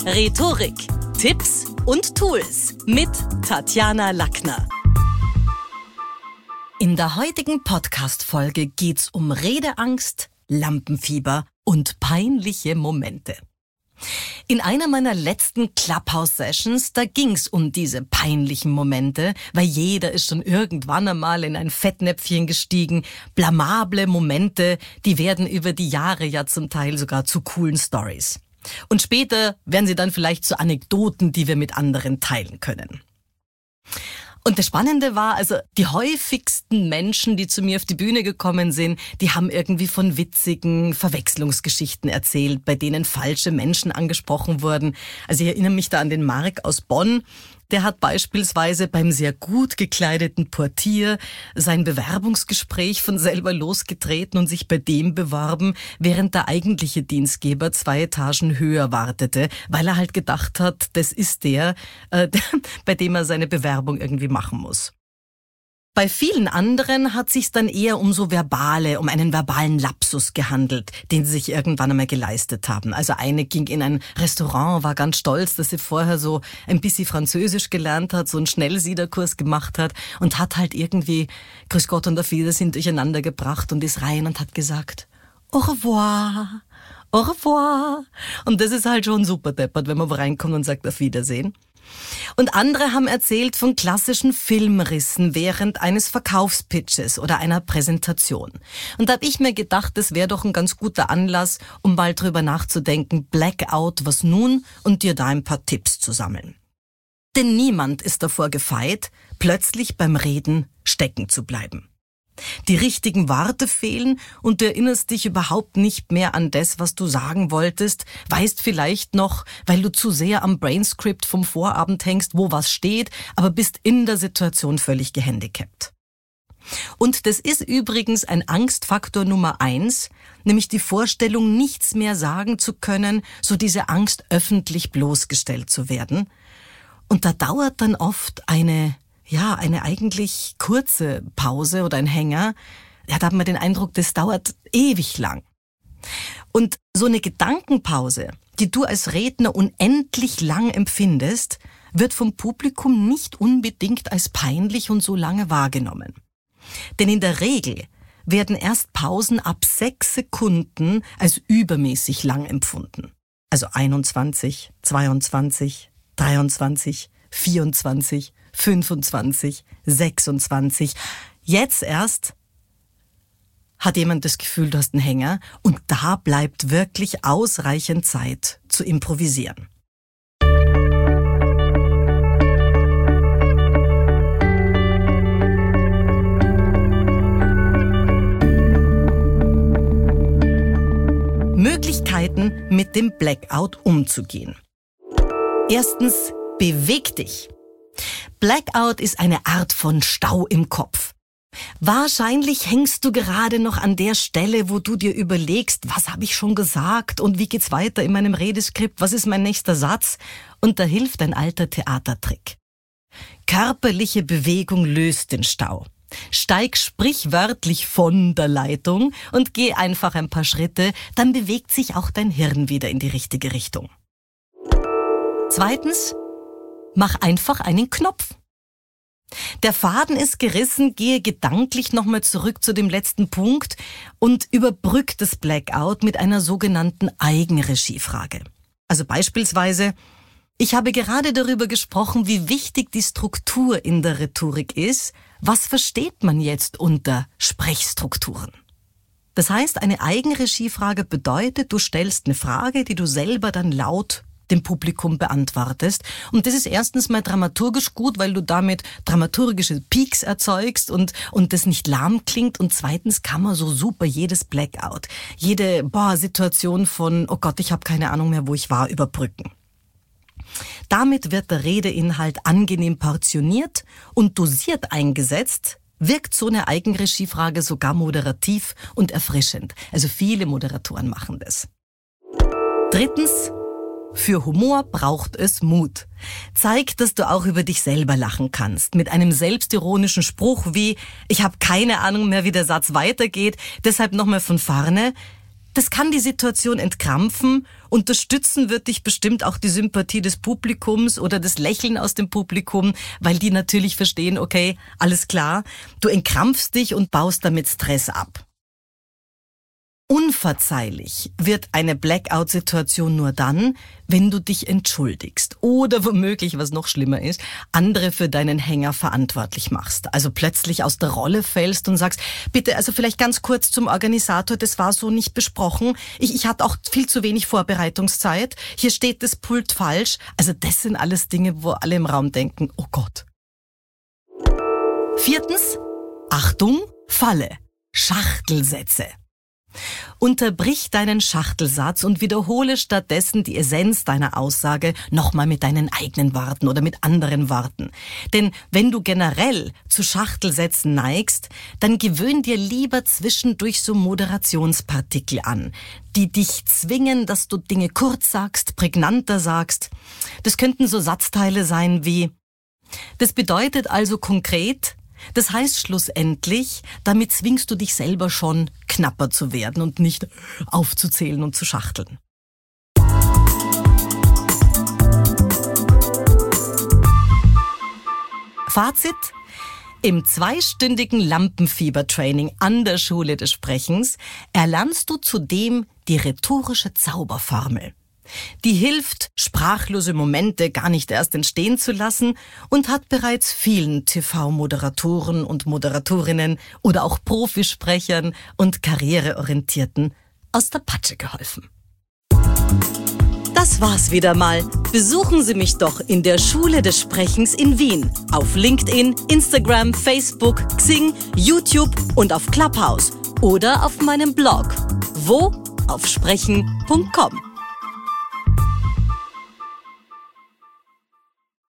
Rhetorik, Tipps und Tools mit Tatjana Lackner. In der heutigen Podcast-Folge geht's um Redeangst, Lampenfieber und peinliche Momente. In einer meiner letzten Clubhouse-Sessions, da ging's um diese peinlichen Momente, weil jeder ist schon irgendwann einmal in ein Fettnäpfchen gestiegen. Blamable Momente, die werden über die Jahre ja zum Teil sogar zu coolen Stories. Und später werden sie dann vielleicht zu Anekdoten, die wir mit anderen teilen können. Und das Spannende war, also die häufigsten Menschen, die zu mir auf die Bühne gekommen sind, die haben irgendwie von witzigen Verwechslungsgeschichten erzählt, bei denen falsche Menschen angesprochen wurden. Also ich erinnere mich da an den Marc aus Bonn. Der hat beispielsweise beim sehr gut gekleideten Portier sein Bewerbungsgespräch von selber losgetreten und sich bei dem beworben, während der eigentliche Dienstgeber 2 Etagen höher wartete, weil er halt gedacht hat, das ist der, bei dem er seine Bewerbung irgendwie machen muss. Bei vielen anderen hat sich's dann eher um einen verbalen Lapsus gehandelt, den sie sich irgendwann einmal geleistet haben. Also eine ging in ein Restaurant, war ganz stolz, dass sie vorher so ein bisschen Französisch gelernt hat, so einen Schnellsiederkurs gemacht hat und hat halt irgendwie Grüß Gott und auf Wiedersehen durcheinander gebracht und ist rein und hat gesagt, au revoir, au revoir. Und das ist halt schon super deppert, wenn man reinkommt und sagt auf Wiedersehen. Und andere haben erzählt von klassischen Filmrissen während eines Verkaufspitches oder einer Präsentation. Und da habe ich mir gedacht, das wäre doch ein ganz guter Anlass, um mal drüber nachzudenken, Blackout, was nun, und dir da ein paar Tipps zu sammeln. Denn niemand ist davor gefeit, plötzlich beim Reden stecken zu bleiben. Die richtigen Worte fehlen und du erinnerst dich überhaupt nicht mehr an das, was du sagen wolltest, weißt vielleicht noch, weil du zu sehr am Brainscript vom Vorabend hängst, wo was steht, aber bist in der Situation völlig gehandicapt. Und das ist übrigens ein Angstfaktor Nummer 1, nämlich die Vorstellung, nichts mehr sagen zu können, so diese Angst, öffentlich bloßgestellt zu werden. Und da dauert dann oft eine eigentlich kurze Pause oder ein Hänger. Ja, da hat man den Eindruck, das dauert ewig lang. Und so eine Gedankenpause, die du als Redner unendlich lang empfindest, wird vom Publikum nicht unbedingt als peinlich und so lange wahrgenommen. Denn in der Regel werden erst Pausen ab 6 Sekunden als übermäßig lang empfunden. Also 21, 22, 23, 24, 25, 26. Jetzt erst hat jemand das Gefühl, du hast einen Hänger und da bleibt wirklich ausreichend Zeit zu improvisieren. Möglichkeiten, mit dem Blackout umzugehen. Erstens, beweg dich. Blackout ist eine Art von Stau im Kopf. Wahrscheinlich hängst du gerade noch an der Stelle, wo du dir überlegst, was habe ich schon gesagt und wie geht's weiter in meinem Redeskript, was ist mein nächster Satz? Und da hilft ein alter Theatertrick. Körperliche Bewegung löst den Stau. Steig sprichwörtlich von der Leitung und geh einfach ein paar Schritte, dann bewegt sich auch dein Hirn wieder in die richtige Richtung. Zweitens, mach einfach einen Knopf. Der Faden ist gerissen, gehe gedanklich nochmal zurück zu dem letzten Punkt und überbrück das Blackout mit einer sogenannten Eigenregiefrage. Also beispielsweise, ich habe gerade darüber gesprochen, wie wichtig die Struktur in der Rhetorik ist. Was versteht man jetzt unter Sprechstrukturen? Das heißt, eine Eigenregiefrage bedeutet, du stellst eine Frage, die du selber dann laut dem Publikum beantwortest. Und das ist erstens mal dramaturgisch gut, weil du damit dramaturgische Peaks erzeugst und das nicht lahm klingt. Und zweitens kann man so super jedes Blackout, jede Situation von, oh Gott, ich habe keine Ahnung mehr, wo ich war, überbrücken. Damit wird der Redeinhalt angenehm portioniert und dosiert eingesetzt, wirkt so eine Eigenregiefrage sogar moderativ und erfrischend. Also viele Moderatoren machen das. Drittens, für Humor braucht es Mut. Zeig, dass du auch über dich selber lachen kannst. Mit einem selbstironischen Spruch wie, ich habe keine Ahnung mehr, wie der Satz weitergeht, deshalb nochmal von vorne. Das kann die Situation entkrampfen. Unterstützen wird dich bestimmt auch die Sympathie des Publikums oder das Lächeln aus dem Publikum, weil die natürlich verstehen, okay, alles klar, du entkrampfst dich und baust damit Stress ab. Unverzeihlich wird eine Blackout-Situation nur dann, wenn du dich entschuldigst oder womöglich, was noch schlimmer ist, andere für deinen Hänger verantwortlich machst. Also plötzlich aus der Rolle fällst und sagst, bitte, also vielleicht ganz kurz zum Organisator, das war so nicht besprochen. Ich hatte auch viel zu wenig Vorbereitungszeit. Hier steht das Pult falsch. Also das sind alles Dinge, wo alle im Raum denken, oh Gott. 4. Achtung, Falle. Schachtelsätze. Unterbrich deinen Schachtelsatz und wiederhole stattdessen die Essenz deiner Aussage nochmal mit deinen eigenen Worten oder mit anderen Worten. Denn wenn du generell zu Schachtelsätzen neigst, dann gewöhn dir lieber zwischendurch so Moderationspartikel an, die dich zwingen, dass du Dinge kurz sagst, prägnanter sagst. Das könnten so Satzteile sein wie: Das bedeutet also konkret, das heißt schlussendlich, damit zwingst du dich selber schon, knapper zu werden und nicht aufzuzählen und zu schachteln. Fazit: Im 2-stündigen Lampenfiebertraining an der Schule des Sprechens erlernst du zudem die rhetorische Zauberformel. Die hilft, sprachlose Momente gar nicht erst entstehen zu lassen und hat bereits vielen TV-Moderatoren und Moderatorinnen oder auch Profisprechern und Karriereorientierten aus der Patsche geholfen. Das war's wieder mal. Besuchen Sie mich doch in der Schule des Sprechens in Wien. Auf LinkedIn, Instagram, Facebook, Xing, YouTube und auf Clubhouse. Oder auf meinem Blog. Wo? Auf sprechen.com.